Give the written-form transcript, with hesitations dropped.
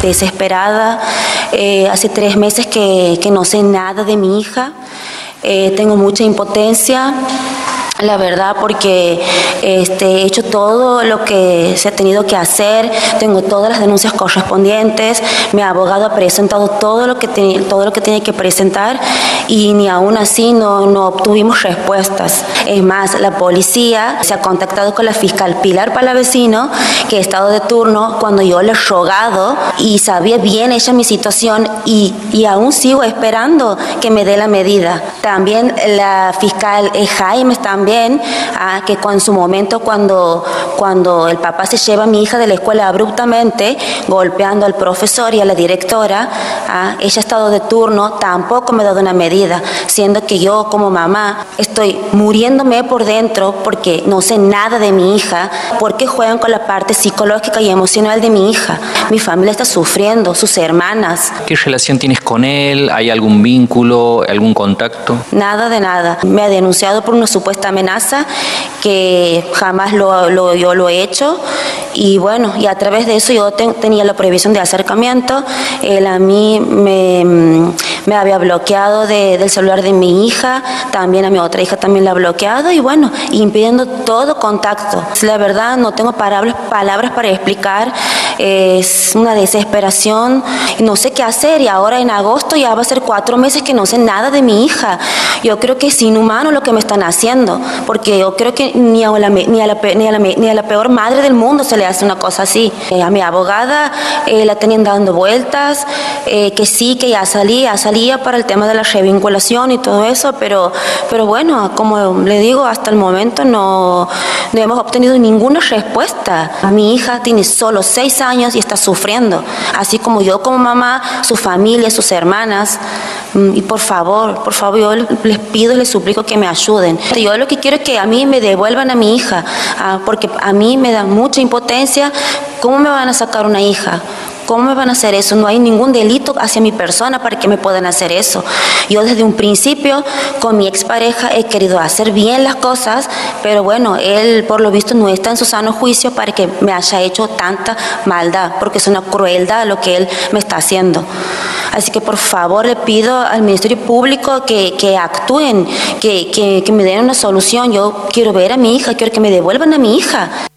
desesperada. Hace 3 meses que no sé nada de mi hija. Tengo mucha impotencia. La verdad, porque he hecho todo lo que se ha tenido que hacer, tengo todas las denuncias correspondientes, mi abogado ha presentado todo lo que tiene que presentar y ni aún así no obtuvimos respuestas. Es más, la policía se ha contactado con la fiscal Pilar Palavecino, que ha estado de turno cuando yo le he rogado y sabía bien ella mi situación y aún sigo esperando que me dé la medida. También la fiscal Jaime que en su momento cuando el papá se lleva a mi hija de la escuela abruptamente, golpeando al profesor y a la directora, ella ha estado de turno, tampoco me ha dado una medida, siendo que yo como mamá estoy muriéndome por dentro porque no sé nada de mi hija, porque juegan con la parte psicológica y emocional de mi hija. Mi familia está sufriendo, sus hermanas. ¿Qué relación tienes con él? ¿Hay algún vínculo, algún contacto? Nada de nada. Me ha denunciado por una supuesta amenaza que jamás yo lo he hecho y bueno, y a través de eso yo tenía la prohibición de acercamiento. Él a mí me había bloqueado del celular de mi hija, también a mi otra hija también la ha bloqueado y bueno, impidiendo todo contacto. La verdad no tengo palabras para explicar, es una desesperación, no sé qué hacer y ahora en agosto ya va a ser 4 meses que no sé nada de mi hija. Yo creo que es inhumano lo que me están haciendo, porque yo creo que ni a la peor madre del mundo se le hace una cosa así. A mi abogada la tenían dando vueltas, que sí, que ya salía para el tema de la revinculación y todo eso, pero bueno, como le digo, hasta el momento no hemos obtenido ninguna respuesta. Mi hija tiene solo 6 años y está sufriendo, así como yo como mamá, su familia, sus hermanas. Y por favor, yo les pido y les suplico que me ayuden. Yo lo que quiero es que a mí me devuelvan a mi hija, porque a mí me da mucha impotencia. ¿Cómo me van a sacar una hija? ¿Cómo me van a hacer eso? No hay ningún delito hacia mi persona para que me puedan hacer eso. Yo desde un principio con mi expareja he querido hacer bien las cosas, pero bueno, él por lo visto no está en su sano juicio para que me haya hecho tanta maldad, porque es una crueldad lo que él me está haciendo. Así que por favor le pido al Ministerio Público que actúen, que me den una solución. Yo quiero ver a mi hija, quiero que me devuelvan a mi hija.